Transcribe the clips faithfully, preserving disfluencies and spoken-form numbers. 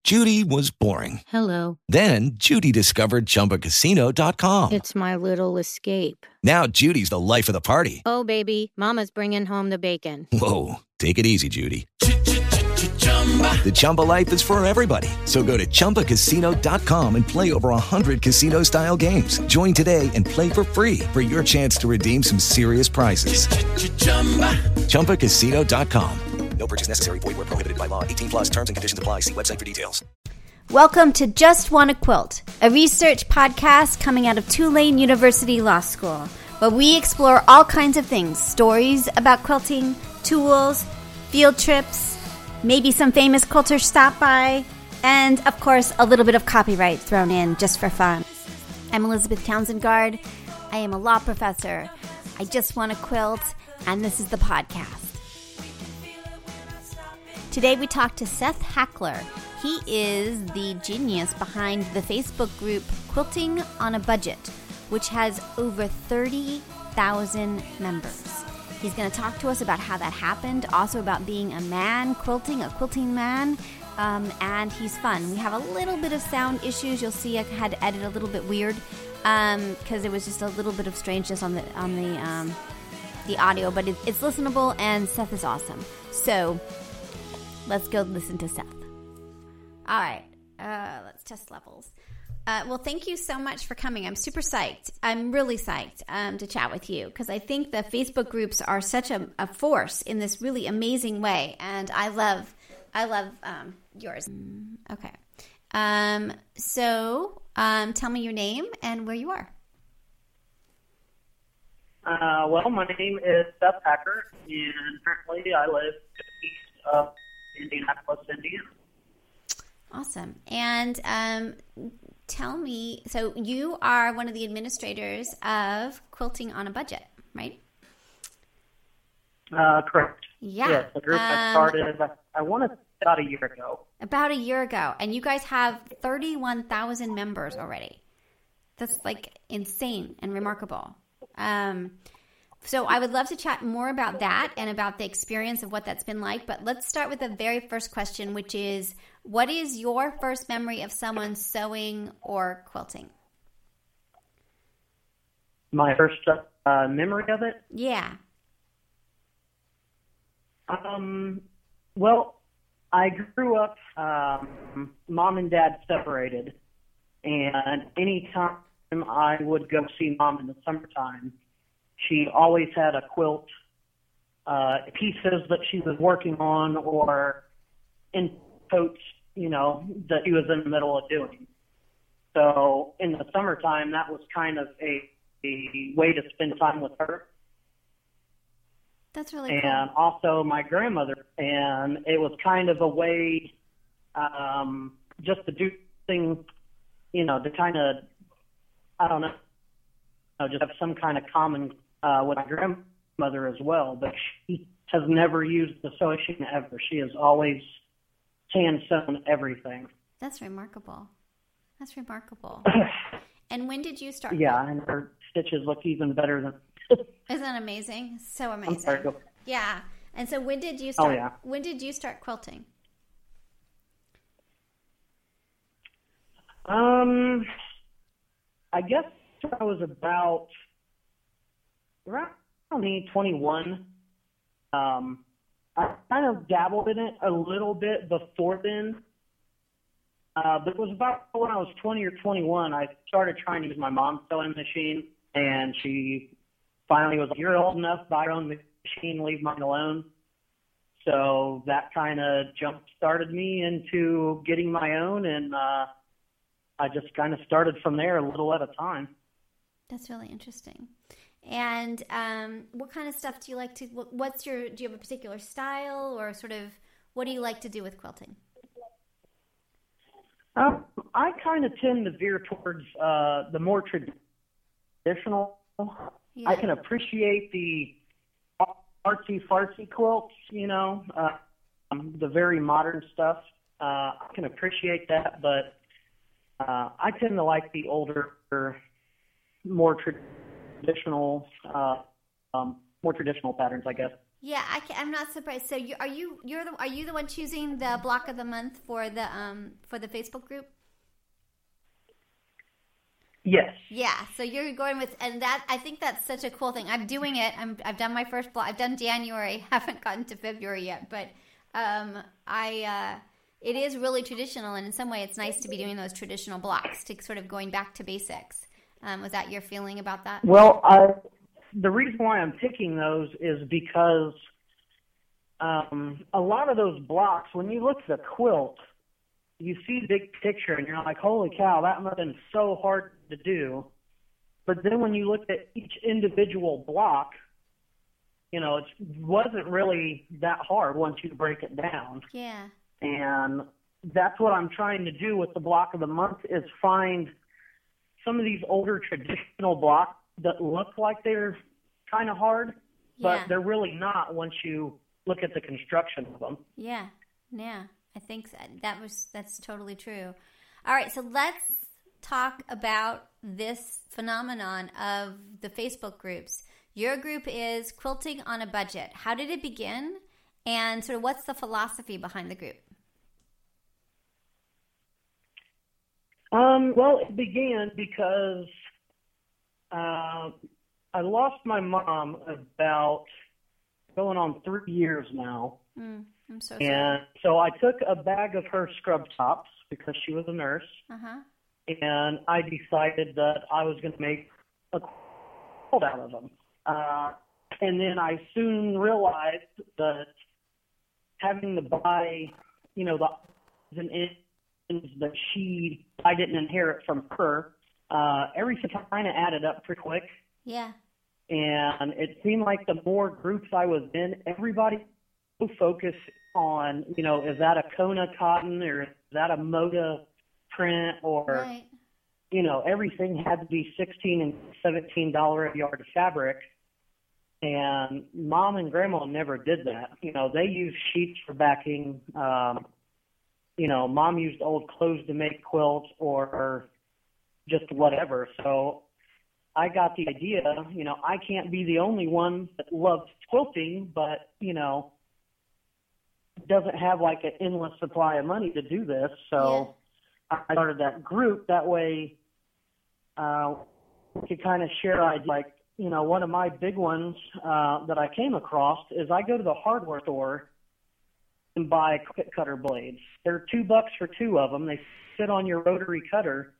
Judy was boring. Hello. Then Judy discovered Chumba Casino dot com. It's my little escape. Now Judy's the life of the party. Oh, baby, mama's bringing home the bacon. Whoa, take it easy, Judy. The Chumba life is for everybody. So go to Chumba Casino dot com and play over one hundred casino-style games. Join today and play for free for your chance to redeem some serious prizes. Chumba Casino dot com. No purchase necessary. Void where prohibited by law. eighteen plus terms and conditions apply. See website for details. Welcome to Just Wanna Quilt, a research podcast coming out of Tulane University Law School, where we explore all kinds of things, stories about quilting, tools, field trips, maybe some famous quilters stop by, and, of course, a little bit of copyright thrown in just for fun. I'm Elizabeth Townsend Guard. I am a law professor. I just want to quilt, and this is the podcast. Today we talk to Seth Hackler. He is the genius behind the Facebook group Quilting on a Budget, which has over thirty thousand members. He's going to talk to us about how that happened, also about being a man quilting, a quilting man, um, and he's fun. We have a little bit of sound issues. You'll see I had to edit a little bit weird because um, it was just a little bit of strangeness on the on the um, the audio, but it, it's listenable, and Seth is awesome. So let's go listen to Seth. All right, uh, let's test levels. Uh, well, thank you so much for coming. I'm super psyched. I'm really psyched um, to chat with you because I think the Facebook groups are such a, a force in this really amazing way, and I love, I love um, yours. Okay, um, so um, tell me your name and where you are. Uh, well, my name is Seth Hackler, and currently I live east of Indianapolis, Indiana. Awesome. And um, tell me, so you are one of the administrators of Quilting on a Budget, right? Uh, correct. Yeah. Yes, the group um, I started, I want to say about a year ago. About a year ago. And you guys have thirty-one thousand members already. That's like insane and remarkable. Um, so I would love to chat more about that and about the experience of what that's been like. But let's start with the very first question, which is, what is your first memory of someone sewing or quilting? My first uh, memory of it? Yeah. Um. Well, I grew up, um, mom and dad separated, and anytime I would go see mom in the summertime, she always had a quilt, uh, pieces that she was working on or in coats, you know, that he was in the middle of doing. So in the summertime, that was kind of a, a way to spend time with her. That's really and cool. And also my grandmother. And it was kind of a way um, just to do things, you know, to kind of, I don't know, you know, just have some kind of common uh, with my grandmother as well. But she has never used the sewing machine ever. She has always hand sewn everything. That's remarkable. That's remarkable. And when did you start? Yeah, and her stitches look even better than. Isn't that amazing? So amazing. I'm sorry, go. Yeah. And so when did you start? Oh, yeah. When did you start quilting? Um, I guess I was about around twenty-one. Um, I kind of dabbled in it a little bit before then. Uh, but it was about when I was twenty or twenty-one, I started trying to use my mom's sewing machine, and she finally was like, "You're old enough, buy your own machine, leave mine alone." So that kind of jump-started me into getting my own, and uh, I just kind of started from there a little at a time. That's really interesting. And um, what kind of stuff do you like to, what's your, do you have a particular style or sort of, what do you like to do with quilting? Um, I kind of tend to veer towards uh, the more traditional. Yeah. I can appreciate the artsy-fartsy quilts, you know, uh, um, the very modern stuff. Uh, I can appreciate that, but uh, I tend to like the older, more traditional, uh, um, more traditional patterns, I guess. Yeah, I can, I'm not surprised. So you are you you're the are you the one choosing the block of the month for the um for the Facebook group? Yes. Yeah, so you're going with, and that I think that's such a cool thing. I'm doing it. I'm I've done my first block. I've done January. Haven't gotten to February yet, but um I uh, it is really traditional, and in some way, it's nice to be doing those traditional blocks to sort of going back to basics. Um, was that your feeling about that? Well, I. The reason why I'm picking those is because um, a lot of those blocks, when you look at the quilt, you see the big picture and you're like, holy cow, that must have been so hard to do. But then when you look at each individual block, you know, it wasn't really that hard once you break it down. Yeah. And that's what I'm trying to do with the block of the month is find some of these older traditional blocks that look like they're kind of hard, but yeah. they're really not once you look at the construction of them. Yeah, yeah, I think so. that was that's totally true. All right, so let's talk about this phenomenon of the Facebook groups. Your group is Quilting on a Budget. How did it begin, and sort of what's the philosophy behind the group? Um, well, it began because Uh, I lost my mom about going on three years now. Mm, I'm so sorry. And so I took a bag of her scrub tops because she was a nurse. Uh-huh. And I decided that I was going to make a quilt out of them. Uh, and then I soon realized that having to buy, you know, the ends that she, I didn't inherit from her, Uh, everything kind of added up pretty quick. Yeah. And it seemed like the more groups I was in, everybody would focus on, you know, is that a Kona cotton or is that a Moda print or, right. you know, everything had to be sixteen and seventeen dollars a yard of fabric. And Mom and Grandma never did that. You know, they used sheets for backing. Um, you know, Mom used old clothes to make quilts or just whatever. So I got the idea, you know, I can't be the only one that loves quilting, but, you know, doesn't have like an endless supply of money to do this. So yeah. I started that group. That way uh, we could kind of share, I'd like, you know, one of my big ones uh, that I came across is I go to the hardware store and buy quick cutter blades. They're two bucks for two of them. They sit on your rotary cutter.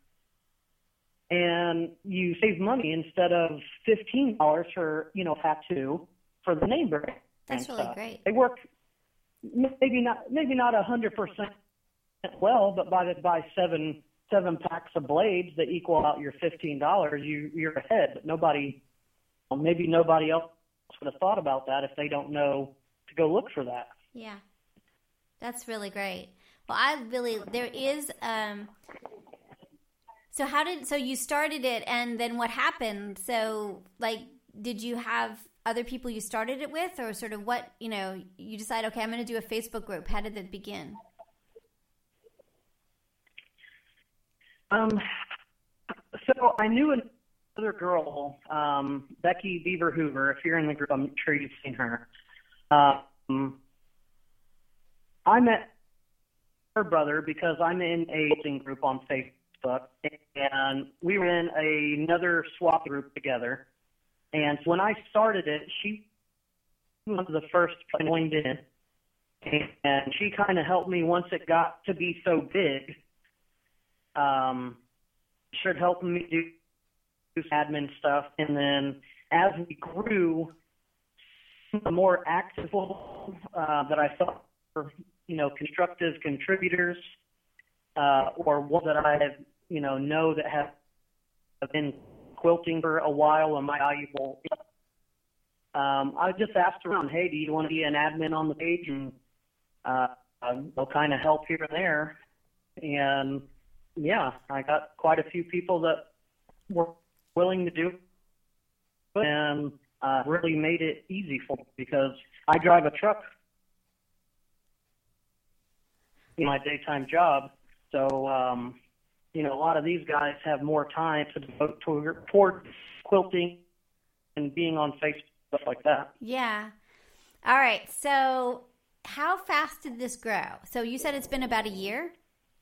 And you save money instead of fifteen dollars for, you know, tattoo for the name brand. That's really great. They work maybe not maybe not a hundred percent well, but by the, by seven seven packs of blades that equal out your fifteen dollars, you you're ahead. But nobody, well, maybe nobody else would have thought about that if they don't know to go look for that. Yeah, that's really great. Well, I really there is. Um, So how did so you started it and then what happened? So like did you have other people you started it with or sort of what, you know, you decide, okay, I'm going to do a Facebook group. How did it begin? Um so I knew another girl, um, Becky Beaver Hoover. If you're in the group, I'm sure you've seen her. Um, I met her brother because I'm in a quilting group on Facebook. And we were in a, another swap group together. And when I started it, she was the first I joined in. And she kind of helped me once it got to be so big. Um, she started helping me do, do admin stuff. And then as we grew, the more active uh, that I felt were, you know, constructive contributors uh, or one that I have, you know, know that have been quilting for a while and my valuable. Um, I just asked around, hey, do you want to be an admin on the page? And uh, they'll kind of help here and there. And, yeah, I got quite a few people that were willing to do it and uh, really made it easy for me because I drive a truck in my daytime job. So, um, you know, a lot of these guys have more time to devote toward quilting and being on Facebook, stuff like that. Yeah. All right. So how fast did this grow? So you said it's been about a year?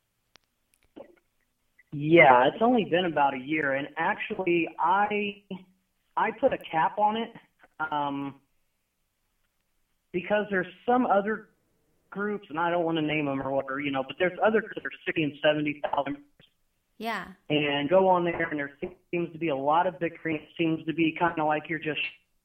Yeah, it's only been about a year, and actually, I I put a cap on it um, because there's some other groups, and I don't want to name them or whatever, you know, but there's other groups that are sixty and seventy thousand. Yeah. And go on there, and there seems to be a lot of bickering. It seems to be kind of like you're just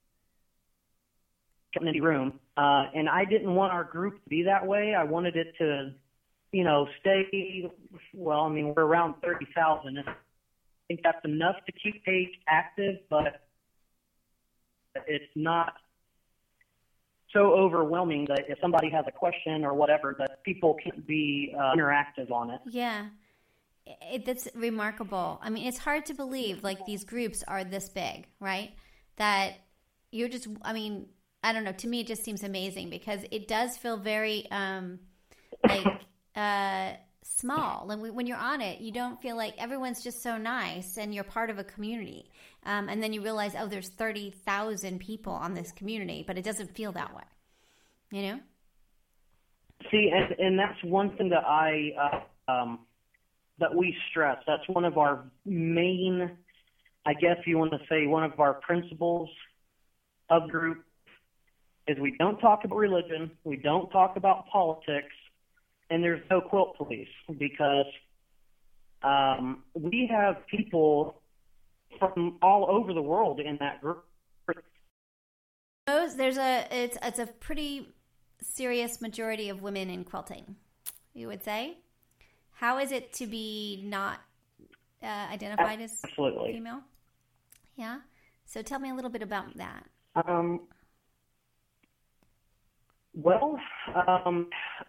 in any room. Uh, and I didn't want our group to be that way. I wanted it to, you know, stay, well, I mean, we're around thirty thousand. And I think that's enough to keep page active, but it's not so overwhelming that if somebody has a question or whatever, that people can't be uh, interactive on it. Yeah. It, that's remarkable. I mean, it's hard to believe, like, these groups are this big, right? That you're just, I mean, I don't know. To me, it just seems amazing because it does feel very, um, like, uh, small. And when you're on it, you don't feel like everyone's just so nice and you're part of a community. Um, and then you realize, oh, there's thirty thousand people on this community, but it doesn't feel that way, you know? See, and, and that's one thing that I, uh, um, that we stress. That's one of our main, I guess you want to say, one of our principles of group is we don't talk about religion, we don't talk about politics, and there's no quilt police because um, we have people from all over the world in that group. There's a it's it's a pretty serious majority of women in quilting, you would say. How is it to be not uh, identified as Absolutely. female? Yeah. So tell me a little bit about that. Um. Well, um,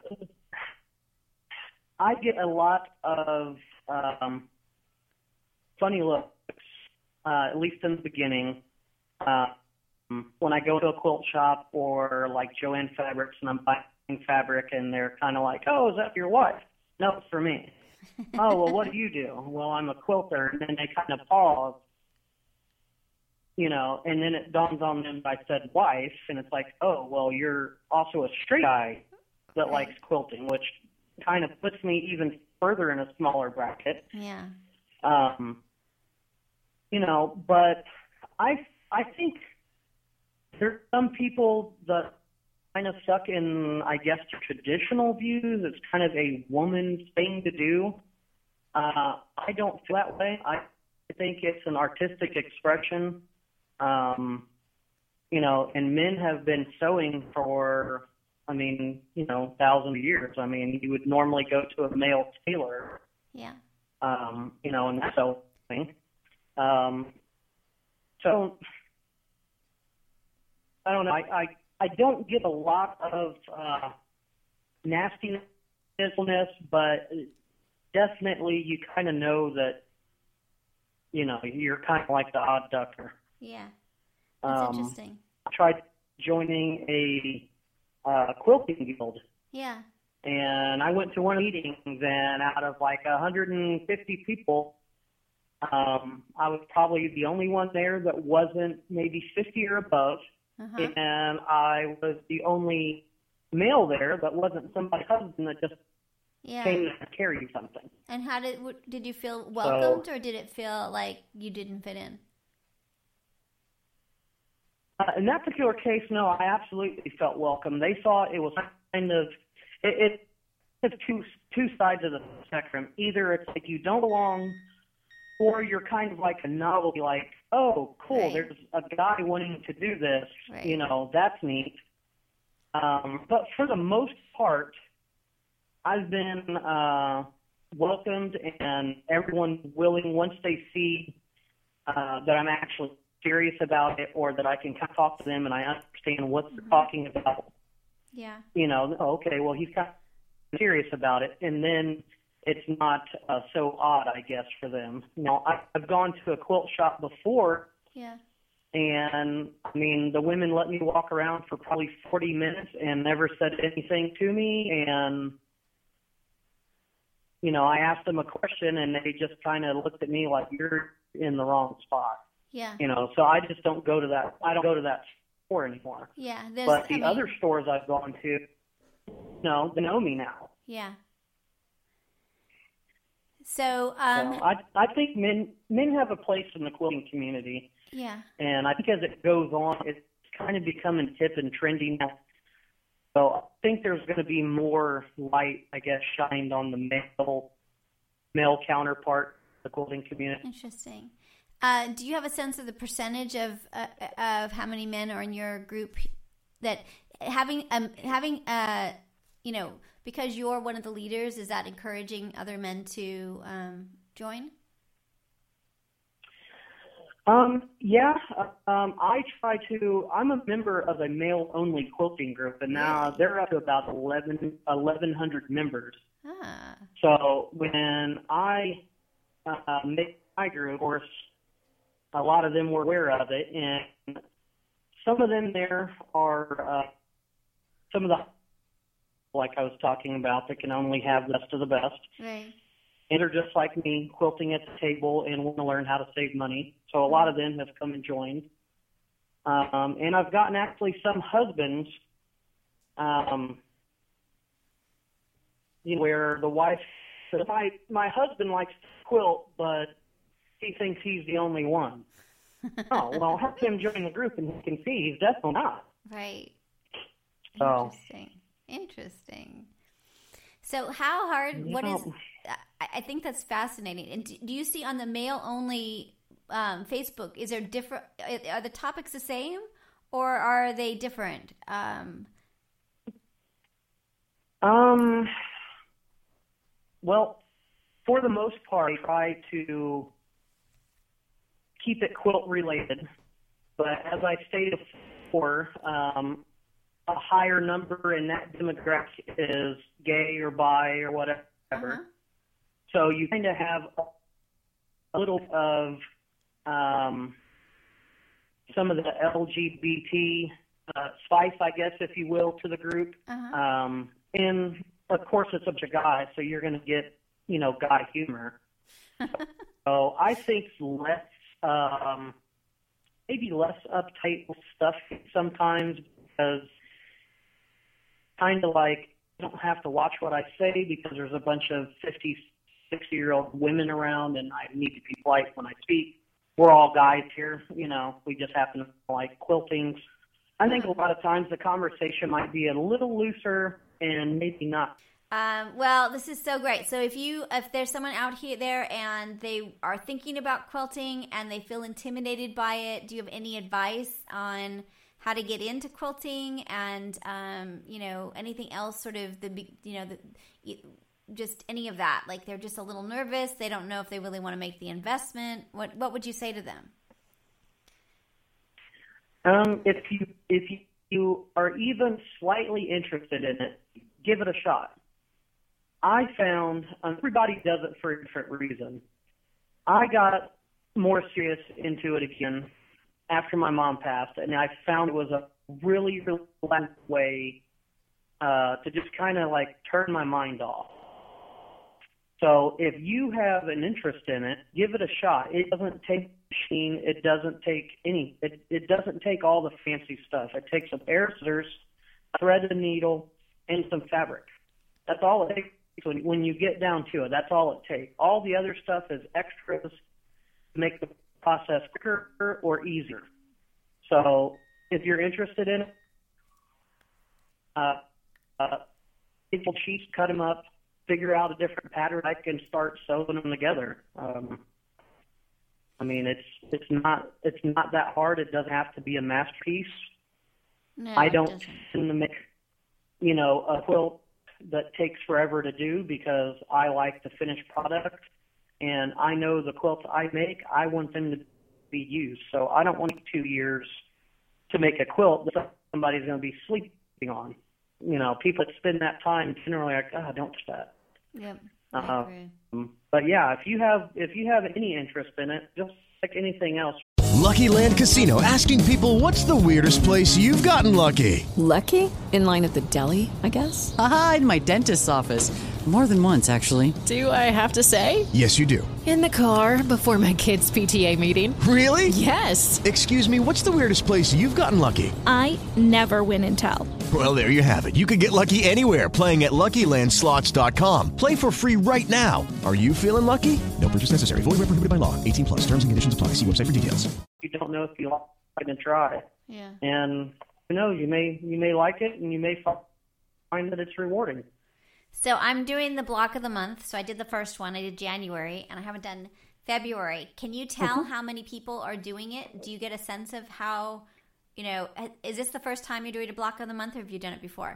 I get a lot of um, funny looks, uh, at least in the beginning, uh, when I go to a quilt shop or like Joanne Fabrics and I'm buying fabric and they're kind of like, oh, is that your wife? No, it's for me. Oh, well, what do you do? Well, I'm a quilter. And then they kind of pause, you know, and then it dawns on them I said wife, and it's like, oh, well, you're also a straight guy that likes quilting, which kind of puts me even further in a smaller bracket. Yeah. Um, you know, but I I think there's some people that kind of stuck in, I guess, traditional views. It's kind of a woman's thing to do. Uh, I don't feel that way. I think it's an artistic expression. Um, you know, and men have been sewing for, I mean, you know, thousands of years. I mean, you would normally go to a male tailor. Yeah. Um, you know, and that's sewing. Um, so, I don't know. I, I, I don't get a lot of uh, nastiness, but definitely you kind of know that, you know, you're kind of like the odd ducker. Yeah, that's um, interesting. I tried joining a uh, quilting guild. Yeah. And I went to one meeting, and out of like one hundred fifty people, um, I was probably the only one there that wasn't maybe fifty or above. Uh-huh. And I was the only male there that wasn't somebody's husband that just yeah. came to carry something. And how did did you feel welcomed, so, or did it feel like you didn't fit in? Uh, in that particular case, no, I absolutely felt welcome. They thought it was kind of it. it it's two two sides of the spectrum. Either it's like you don't belong, or you're kind of like a novelty, like, oh, cool, right. There's a guy wanting to do this. Right. You know, that's neat. Um, but for the most part, I've been uh, welcomed, and everyone's willing once they see uh, that I'm actually serious about it, or that I can kind of talk to them and I understand what mm-hmm. they're talking about. Yeah. You know, oh, okay, well, he's kind of serious about it, and then it's not uh, so odd, I guess, for them. Now, I, I've gone to a quilt shop before. Yeah. And, I mean, the women let me walk around for probably forty minutes and never said anything to me. And, you know, I asked them a question, and they just kind of looked at me like, you're in the wrong spot. Yeah. You know, so I just don't go to that. I don't go to that store anymore. Yeah. There's, But the I mean, other stores I've gone to, no, they know me now. Yeah. So, um, so I I think men men have a place in the quilting community. Yeah. And I think as it goes on, it's kind of becoming hip and trendy now. So I think there's going to be more light, I guess, shined on the male male counterpart of the quilting community. Interesting. Uh, do you have a sense of the percentage of uh, of how many men are in your group that having um, having uh, you know, because you're one of the leaders, is that encouraging other men to um, join? Um, yeah, um, I try to, I'm a member of a male-only quilting group, and now they're up to about eleven, eleven hundred members. Ah. So when I uh, made my group, of course, a lot of them were aware of it, and some of them there are uh, some of the, like I was talking about, that can only have the best of the best. Right. And they're just like me, quilting at the table and want to learn how to save money. So a lot of them have come and joined. Um, and I've gotten actually some husbands um, you know, where the wife says, my, my husband likes to quilt, but he thinks he's the only one. Oh, well, have him join the group and he can see he's definitely not. Right. So, Interesting. Interesting. So how hard, what know, is, I, I think that's fascinating. And do, do you see on the male only um, Facebook, is there different, are the topics the same or are they different? Um, um, well, for the most part, I try to keep it quilt related. But as I stated before, um, a higher number in that demographic is gay or bi or whatever. uh-huh. So you kind of have a little of um, some of the L G B T uh, spice, I guess, if you will, to the group. Uh-huh. Um, and, of course, it's a bunch of guys, so you're going to get, you know, guy humor. So I think less, um, maybe less uptight stuff sometimes, because kind of like I don't have to watch what I say because there's a bunch of fifty, sixty-year-old women around, and I need to be polite when I speak. We're all guys here, you know. We just happen to like quilting. I think a lot of times the conversation might be a little looser and maybe not. Um, well, this is so great. So if you, if there's someone out here there and they are thinking about quilting and they feel intimidated by it, do you have any advice on how to get into quilting and, um, you know, anything else sort of the, you know, the, just any of that? Like they're just a little nervous. They don't know if they really want to make the investment. What, what would you say to them? Um, if you, if you are even slightly interested in it, give it a shot. I found um, everybody does it for a different reason. I got more serious into it again after my mom passed, and I found it was a really, really fun way uh, to just kind of like turn my mind off. So if you have an interest in it, give it a shot. It doesn't take machine. It doesn't take any. It, it doesn't take all the fancy stuff. It takes some air scissors, a thread and needle, and some fabric. That's all it takes. When, when you get down to it, that's all it takes. All the other stuff is extras to make the process quicker or easier. So if you're interested in it, uh, uh, people sheets, cut them up, figure out a different pattern. I can start sewing them together. Um, I mean, it's it's not it's not that hard. It doesn't have to be a masterpiece. No, I don't it doesn't. tend to make, you know, a quilt that takes forever to do because I like the finished product, and I know the quilts I make, I want them to be used. So I don't want two years to make a quilt that somebody's going to be sleeping on. You know, people that spend that time generally are like, oh, don't touch that. Yep, Uh, I agree. but yeah, if you have if you have any interest in it, just like anything else. Lucky Land Casino, asking people, what's the weirdest place you've gotten lucky? Lucky? In line at the deli, I guess? Aha, in my dentist's office. More than once, actually. Do I have to say? Yes, you do. In the car before my kids' P T A meeting. Really? Yes. Excuse me, what's the weirdest place you've gotten lucky? I never win and tell. Well, there you have it. You can get lucky anywhere, playing at Lucky Land Slots dot com. Play for free right now. Are you feeling lucky? No purchase necessary. Void where prohibited by law. eighteen plus. Terms and conditions apply. See website for details. You don't know if you like it and try. Yeah. And who knows? You may you may like it, and you may find that it's rewarding. So I'm doing the block of the month. So I did the first one. I did January, and I haven't done February. Can you tell Mm-hmm. how many people are doing it? Do you get a sense of how, you know, is this the first time you're doing a block of the month, or have you done it before?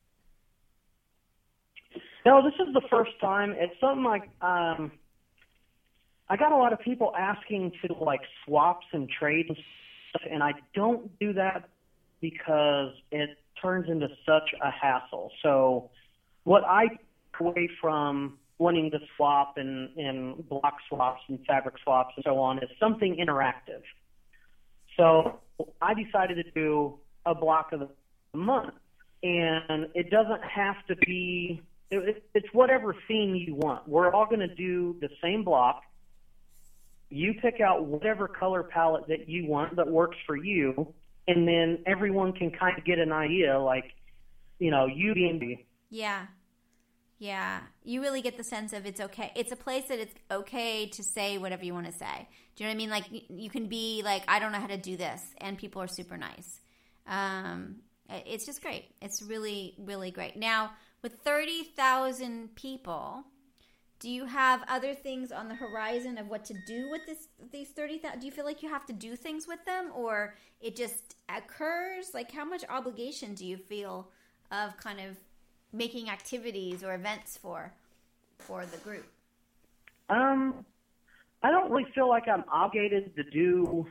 No, this is the first time. It's something like um, I got a lot of people asking to like swaps and trades and stuff, and I don't do that because it turns into such a hassle. So what I take away from wanting to swap and, and block swaps and fabric swaps and so on is something interactive. So I decided to do a block of the month, and it doesn't have to be it, – it's whatever theme you want. We're all going to do the same block. You pick out whatever color palette that you want that works for you, and then everyone can kind of get an idea, like, you know, you being – Yeah. Yeah. You really get the sense of it's okay. It's a place that it's okay to say whatever you want to say. Do you know what I mean? Like, you can be like, I don't know how to do this, and people are super nice. Um, it's just great. It's really, really great. Now, with thirty thousand people, do you have other things on the horizon of what to do with this? These thirty thousand? Do you feel like you have to do things with them, or it just occurs? Like, how much obligation do you feel of kind of making activities or events for for the group? Um, I don't really feel like I'm obligated to do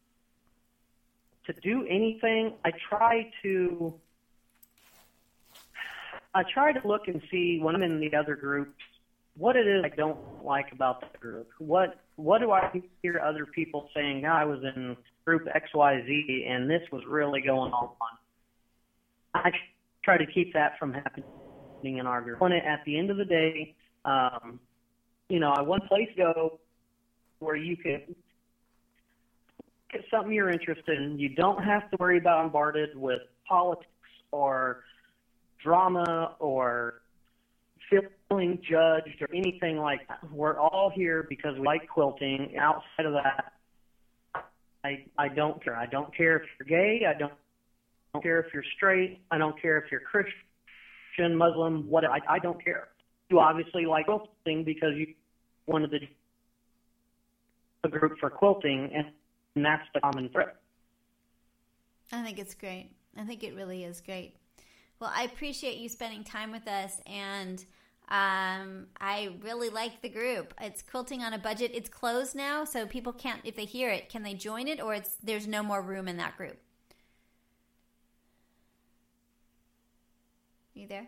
to do anything. I try to I try to look and see when I'm in the other groups what it is I don't like about the group. What what do I hear other people saying? Oh, I was in group X Y Z and this was really going on. I try to keep that from happening in our group. At the end of the day, um, you know, I want a place to go where you could get something you're interested in. You don't have to worry about bombarded with politics or drama or feeling judged or anything like that. We're all here because we like quilting. Outside of that, I I don't care. I don't care if you're gay. I don't, I don't care if you're straight. I don't care if you're Christian, Muslim, whatever. I, I don't care. You obviously like quilting because you wanted to a group for quilting, and, and that's the common thread. I think it's great. I think it really is great. Well, I appreciate you spending time with us, and um, I really like the group. It's Quilting on a Budget. It's closed now, so people can't, if they hear it, can they join it, or it's there's no more room in that group? Are you there?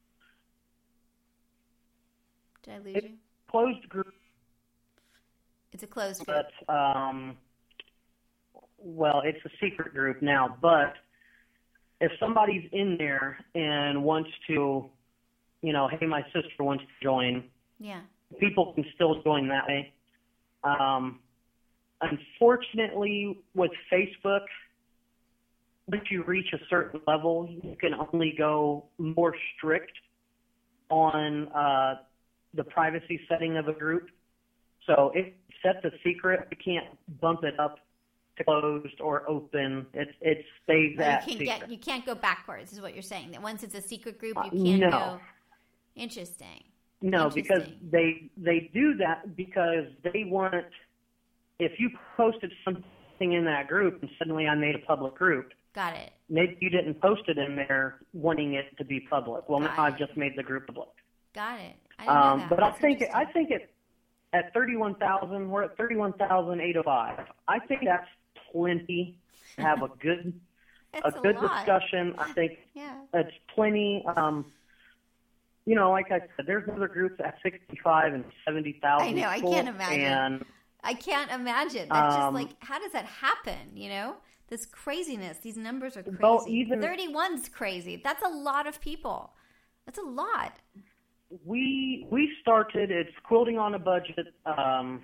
Did I lose It's you? closed group. It's a closed group. But, um, well, it's a secret group now, but if somebody's in there and wants to, you know, hey, my sister wants to join, Yeah. people can still join that way. Um, unfortunately, with Facebook, once you reach a certain level, you can only go more strict on uh, the privacy setting of a group. So if you set the secret, you can't bump it up to closed or open. It it stays Well, at you can secret. get you can't go backwards, is what you're saying. That once it's a secret group, Uh, you can't no. go. Interesting. No, because Interesting. they they do that because they want. If you posted something in that group and suddenly I made a public group, Got it. maybe you didn't post it in there wanting it to be public. Well, Got now it. I've just made the group public. Got it. I didn't know Um, that. but I That's think it, I interesting. think it at thirty-one thousand. We're at thirty-one thousand eight hundred five. I think that's plenty to have a good a That's a good lot. discussion. I think Yeah. it's plenty. Um, you know, like I said, there's other groups at sixty-five and seventy thousand. I know, I can't imagine. And I can't imagine. That's just Um, like, how does that happen? You know, this craziness. These numbers are crazy. Well, even- thirty-one's crazy. That's a lot of people. That's a lot. we we started. It's Quilting on a Budget. Um,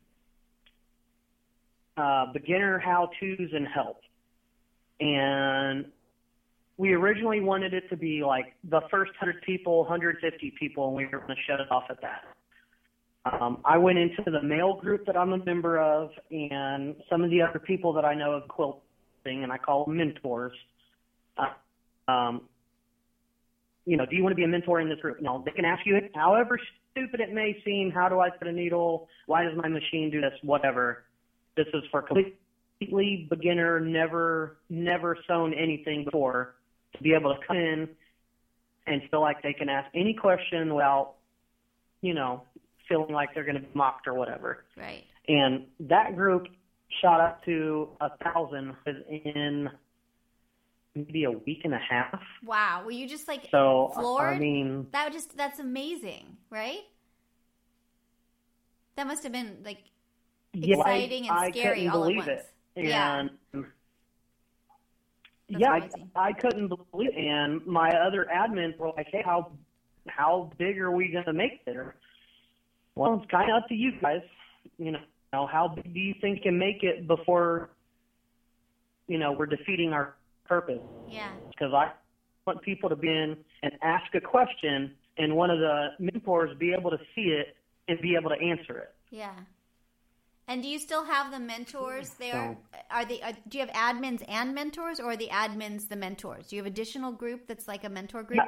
uh, beginner how-tos and help, and we originally wanted it to be like the first one hundred people, one hundred fifty people, and we were going to shut it off at that. Um, I went into the mail group that I'm a member of, and some of the other people that I know of quilting, and I call them mentors. Uh, um, you know, do you want to be a mentor in this group? No, they can ask you, however stupid it may seem, how do I put a needle? Why does my machine do this? Whatever. This is for completely beginner, never, never sewn anything before, to be able to come in and feel like they can ask any question without, you know, feeling like they're going to be mocked or whatever. Right. And that group shot up to a thousand within maybe a week and a half. Wow. Were you just like so, floored? I mean, that just that's amazing, right? That must have been like exciting yeah, I, and scary I all at believe once. it. Yeah. And That's yeah, amazing. I, I couldn't believe it. And my other admins were like, hey, how how big are we going to make it? Well, it's kind of up to you guys. You know, how big do you think you can make it before, you know, we're defeating our purpose? Yeah. Because I want people to be in and ask a question, and one of the mentors be able to see it and be able to answer it. Yeah. And do you still have the mentors there? Are they? Are, do you have admins and mentors, or are the admins the mentors? Do you have additional group that's like a mentor group?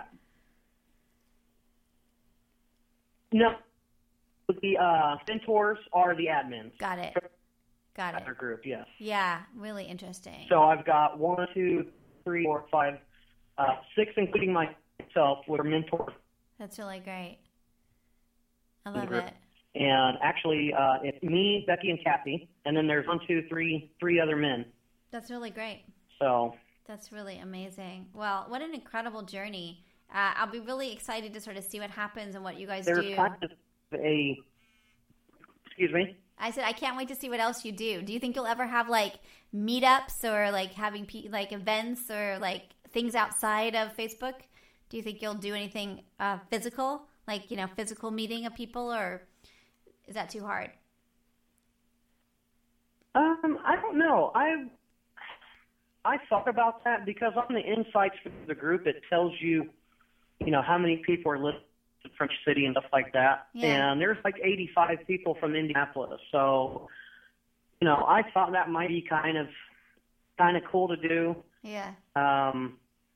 No. The uh, mentors are the admins. Got it. Got it. Our group, yes. Yeah, really interesting. So I've got one, two, three, four, five, uh, six, including myself, were mentors. That's really great. I love it. And actually, uh, it's me, Becky, and Kathy, and then there's one, two, three, three other men. That's really great. So that's really amazing. Well, what an incredible journey. Uh, I'll be really excited to sort of see what happens and what you guys there's do. kind of a, excuse me? I said, I can't wait to see what else you do. Do you think you'll ever have like meetups or like having pe- like events or like things outside of Facebook? Do you think you'll do anything uh, physical, like, you know, physical meeting of people, or is that too hard? Um, I don't know. I I thought about that because on the insights for the group, it tells you, you know, how many people are listed from city and stuff like that. Yeah. And there's like eighty-five people from Indianapolis. So, you know, I thought that might be kind of kind of cool to do. Yeah. Um,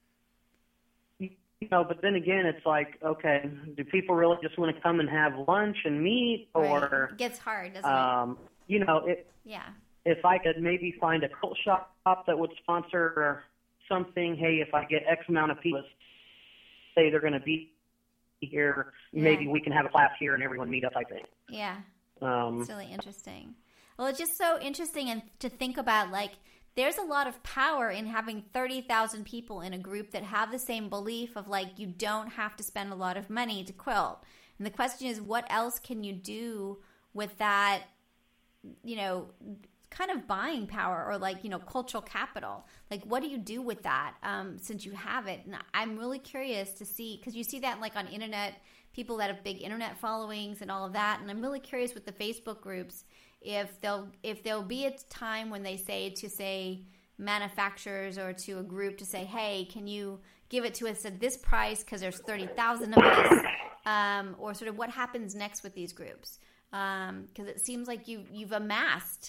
you know, but then again, it's like, okay, do people really just want to come and have lunch and meet, or right. It gets hard, doesn't um, it? you know, it. Yeah. If I could maybe find a quilt shop that would sponsor something, hey, if I get X amount of people say they're going to be here, yeah. maybe we can have a class here and everyone meet up, I think. Yeah. Um, it's really interesting. Well, it's just so interesting and to think about, like, there's a lot of power in having thirty thousand people in a group that have the same belief of, like, you don't have to spend a lot of money to quilt. And the question is, what else can you do with that, you know, kind of buying power, or like, you know, cultural capital? Like, what do you do with that um, since you have it? And I'm really curious to see, because you see that like on internet, people that have big internet followings and all of that. And I'm really curious with the Facebook groups, if they'll if there'll be a time when they say to say manufacturers or to a group to say, hey, can you give it to us at this price because there's thirty thousand of us, um, or sort of what happens next with these groups? Because um, it seems like you you've amassed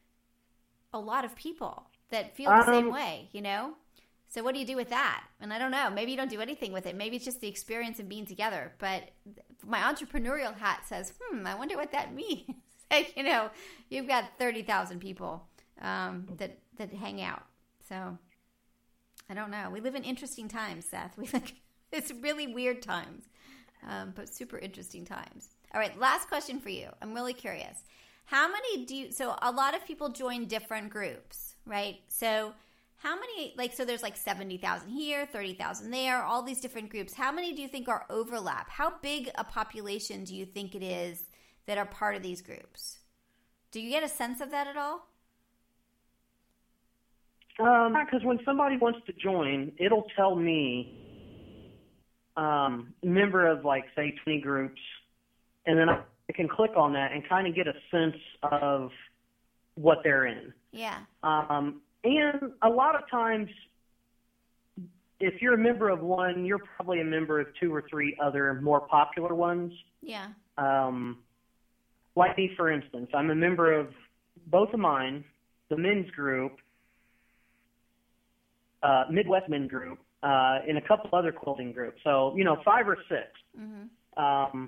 a lot of people that feel the um, same way, you know? So what do you do with that? And I don't know, maybe you don't do anything with it. Maybe it's just the experience of being together. But my entrepreneurial hat says, hmm, I wonder what that means. Like, you know, you've got thirty thousand people um, that, that hang out. So I don't know. We live in interesting times, Seth. We think it's really weird times, um, but super interesting times. All right, last question for you. I'm really curious. How many do you, so a lot of people join different groups, right? So how many, like, so there's like seventy thousand here, thirty thousand there, all these different groups. How many do you think are overlap? How big a population do you think it is that are part of these groups? Do you get a sense of that at all? Um, because when somebody wants to join, it'll tell me um, member of, like, say, twenty groups, and then I can click on that and kind of get a sense of what they're in. Yeah. Um, and a lot of times, if you're a member of one, you're probably a member of two or three other more popular ones. Yeah. Um, like me, for instance, I'm a member of both of mine, the men's group, uh, Midwest Men Group, uh, and a couple other quilting groups. So, you know, five or six. Mm-hmm. Um,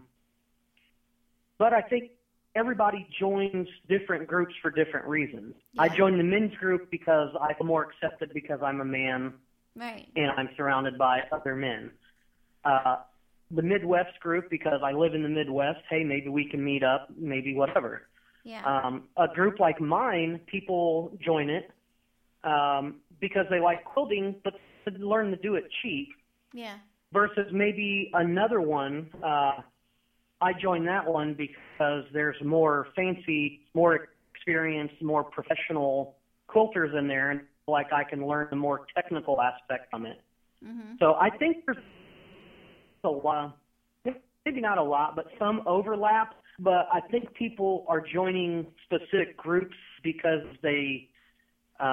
but I think everybody joins different groups for different reasons. Yeah. I joined the men's group because I feel more accepted because I'm a man. Right. And I'm surrounded by other men. Uh, the Midwest group, because I live in the Midwest, hey, maybe we can meet up, maybe whatever. Yeah. Um, a group like mine, people join it um, because they like quilting, but they learn to do it cheap. Yeah. Versus maybe another one, uh, I joined that one because there's more fancy, more experienced, more professional quilters in there, and like I can learn the more technical aspect from it. Mm-hmm. So I think there's a lot, maybe not a lot, but some overlap. But I think people are joining specific groups because they uh,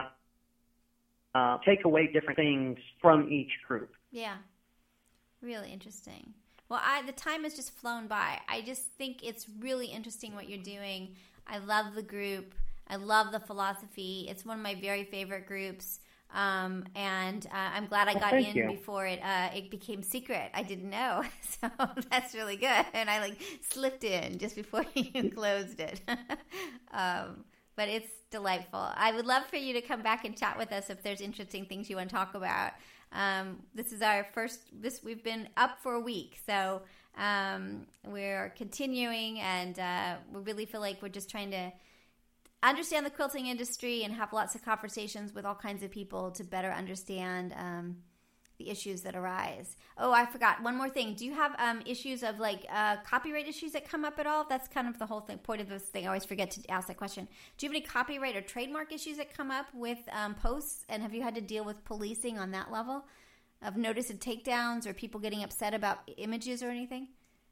uh, take away different things from each group. Yeah. Really interesting. Well, I, the time has just flown by. I just think it's really interesting what you're doing. I love the group. I love the philosophy. It's one of my very favorite groups. Um, and uh, I'm glad I got well, in you. before it uh, it became secret. I didn't know. So that's really good. And I like slipped in just before you closed it. um, but it's delightful. I would love for you to come back and chat with us if there's interesting things you want to talk about. Um, this is our first, this we've been up for a week. So um, we're continuing, and uh, we really feel like we're just trying to understand the quilting industry and have lots of conversations with all kinds of people to better understand um, the issues that arise. Oh, I forgot one more thing. Do you have um, issues of like uh, copyright issues that come up at all? That's kind of the whole thing, point of this thing. I always forget to ask that question. Do you have any copyright or trademark issues that come up with um, posts? And have you had to deal with policing on that level of notice and takedowns or people getting upset about images or anything?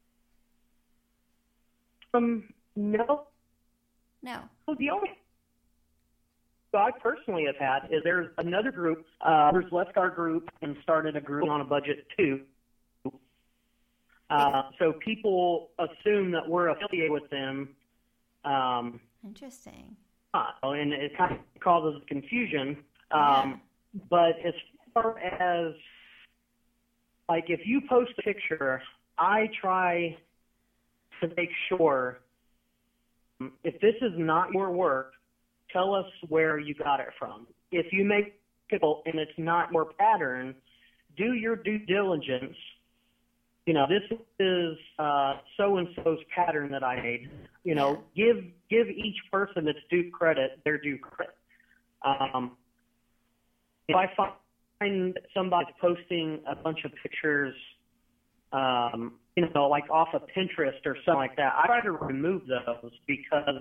Um, no. No. Well, the only I personally have had is there's another group, uh, there's Lescar Group, and started a group on a budget too. Uh, so people assume that we're affiliated with them. Um, Interesting. Uh, and it kind of causes confusion. Um, Yeah. But as far as, like, if you post a picture, I try to make sure if this is not your work, tell us where you got it from. If you make it and it's not your pattern, do your due diligence. You know, this is uh, so-and-so's pattern that I made. You know, give give each person its due credit, their due credit. Um, if I find somebody's posting a bunch of pictures, um, you know, like off of Pinterest or something like that, I try to remove those because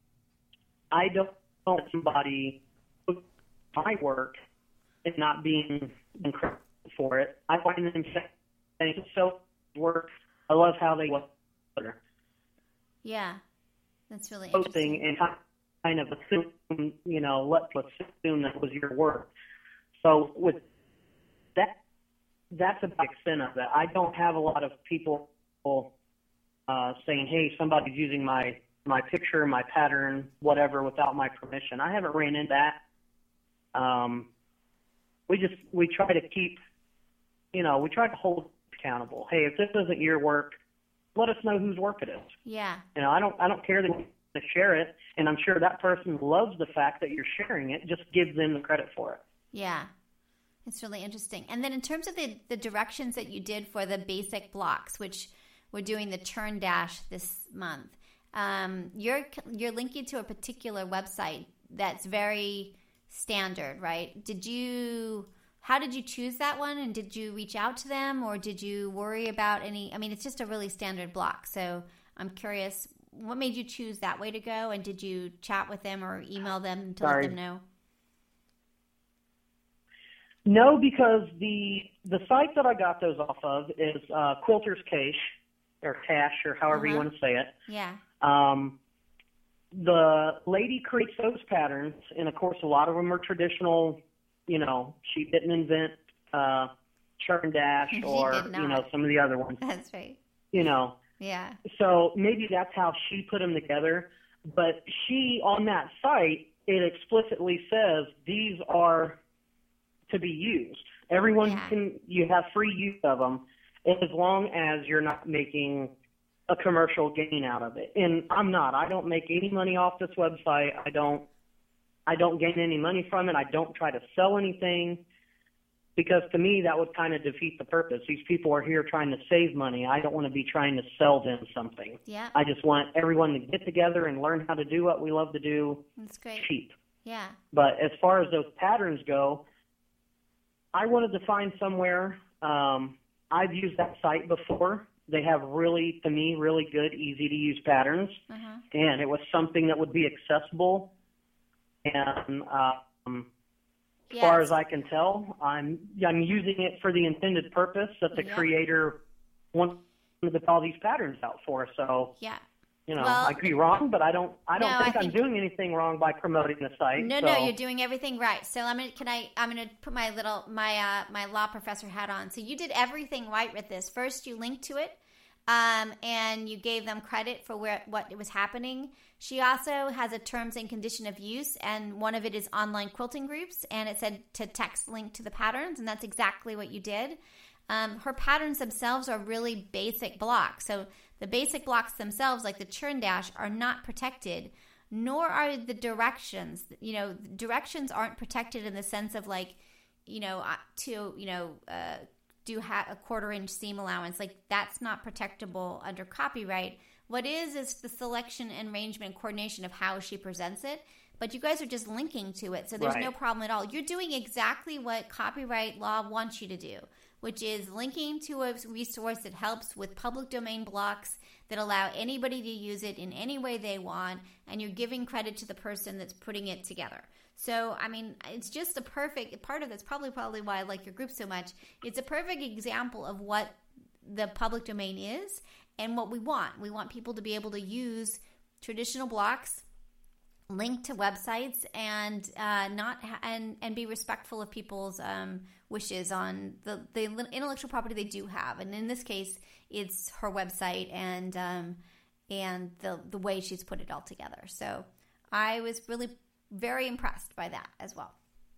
I don't want somebody post my work and not being credited for it. I find them saying, so work. I love how they work. Yeah, that's really Posting interesting. and kind of assume, you know, let us assume that was your work. So with that, that's a big extent of that. I don't have a lot of people uh, saying, hey, somebody's using my, my picture, my pattern, whatever, without my permission. I haven't ran into that. Um, we just, we try to keep, you know, we try to hold accountable. Hey, if this isn't your work, let us know whose work it is. Yeah. You know, I don't, I don't care that you share it, and I'm sure that person loves the fact that you're sharing it. Just give them the credit for it. Yeah. It's really interesting. And then in terms of the, the directions that you did for the basic blocks, which we're doing the Churn Dash this month, um, you're you're linking to a particular website that's very standard, right? Did you, how did you choose that one? And did you reach out to them, or did you worry about any, I mean, it's just a really standard block. So I'm curious, what made you choose that way to go? And did you chat with them or email them to Sorry. let them know? No, because the the site that I got those off of is uh, Quilter's Cache, or Cache, or however uh-huh. you want to say it. Yeah. Um, the lady creates those patterns, and of course, a lot of them are traditional. You know, she didn't invent uh, Churn Dash or you know some of the other ones. That's right. You know. Yeah. So maybe that's how she put them together. But she, on that site, it explicitly says these are to be used. Everyone yeah. can, you have free use of them as long as you're not making a commercial gain out of it. And I'm not. I don't make any money off this website. I don't, I don't gain any money from it. I don't try to sell anything. Because to me, that would kind of defeat the purpose. These people are here trying to save money. I don't want to be trying to sell them something. Yeah. I just want everyone to get together and learn how to do what we love to do. That's great. Cheap. Yeah. But as far as those patterns go, I wanted to find somewhere. Um, I've used that site before. They have really, to me, really good, easy-to-use patterns. Uh-huh. And it was something that would be accessible and um, as yes. far as I can tell, I'm I'm using it for the intended purpose that the yeah. creator wanted to call these patterns out for. So, yeah. you know, well, I could be wrong, but I don't I don't no, think I I'm think, doing anything wrong by promoting the site. No, so. no, you're doing everything right. So I'm gonna can I I'm gonna put my little my uh, my law professor hat on. So you did everything right with this. First, you linked to it. Um, and you gave them credit for where what was happening. She also has a terms and condition of use, and one of it is online quilting groups, and it said to text link to the patterns, and that's exactly what you did. Um, her patterns themselves are really basic blocks. So the basic blocks themselves, like the churn dash, are not protected, nor are the directions. You know, directions aren't protected in the sense of like, you know, to, you know, uh, do ha- a quarter inch seam allowance. Like that's not protectable under copyright. What is is the selection and arrangement and coordination of how she presents it. But you guys are just linking to it, so there's right. no problem at all. You're doing exactly what copyright law wants you to do, which is linking to a resource that helps with public domain blocks that allow anybody to use it in any way they want, and you're giving credit to the person that's putting it together. So, I mean, it's just a perfect part of that's probably probably why I like your group so much. It's a perfect example of what the public domain is and what we want. We want people to be able to use traditional blocks, link to websites, and uh, not ha- and and be respectful of people's um, wishes on the, the intellectual property they do have. And in this case, it's her website and um, and the the way she's put it all together. So, I was really very impressed by that as well.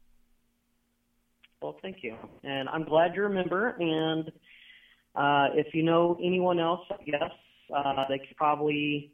Well, thank you. And I'm glad you're a member. And uh, if you know anyone else, I guess, uh, they could probably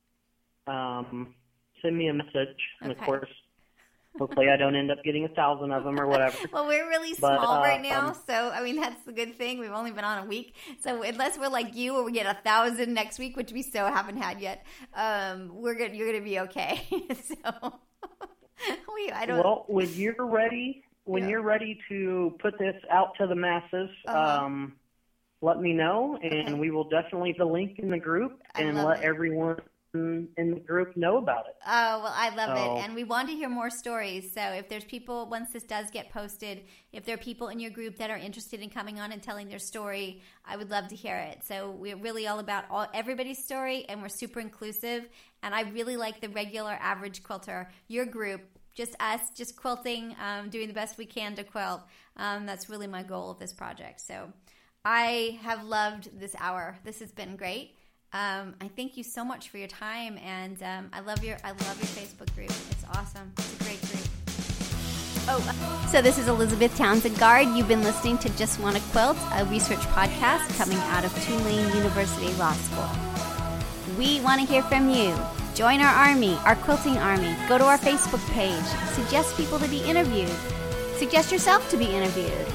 um, send me a message. And, okay. of course, hopefully I don't end up getting a thousand of them or whatever. Well, we're really small but, uh, right now, um, so, I mean, that's the good thing. We've only been on a week. So unless we're like you where we get a thousand next week, which we still haven't had yet, um, we're good. You're going to be okay. so... we, I don't... Well, when you're ready, when yeah. you're ready to put this out to the masses, uh-huh. um, let me know, and okay. we will definitely put the link in the group and let it. everyone in the group know about it. Oh, well, I love so. it, and we want to hear more stories. So if there's people, once this does get posted, if there are people in your group that are interested in coming on and telling their story, I would love to hear it. So we're really all about all, everybody's story, and we're super inclusive. And I really like the regular average quilter, your group, just us, just quilting, um, doing the best we can to quilt. Um, that's really my goal of this project. So I have loved this hour. This has been great. Um, I thank you so much for your time, and um, I love your I love your Facebook group. It's awesome. It's a great group. Oh, so this is Elizabeth Townsend Guard. You've been listening to Just Wanna Quilt, a research podcast coming out of Tulane University Law School. We want to hear from you. Join our army, our quilting army. Go to our Facebook page. Suggest people to be interviewed. Suggest yourself to be interviewed.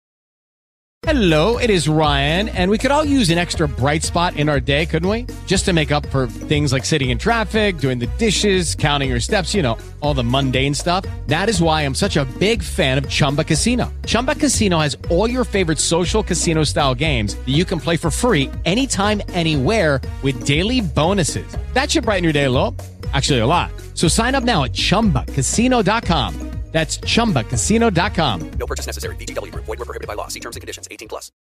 Hello, it is Ryan, and we could all use an extra bright spot in our day, couldn't we? Just to make up for things like sitting in traffic, doing the dishes, counting your steps, you know, all the mundane stuff. That is why I'm such a big fan of Chumba Casino. Chumba Casino has all your favorite social casino-style games that you can play for free anytime, anywhere with daily bonuses. That should brighten your day a little. Actually, a lot. So sign up now at chumba casino dot com. That's chumba casino dot com. No purchase necessary. V G W Group. Void where prohibited by law. See terms and conditions. eighteen plus.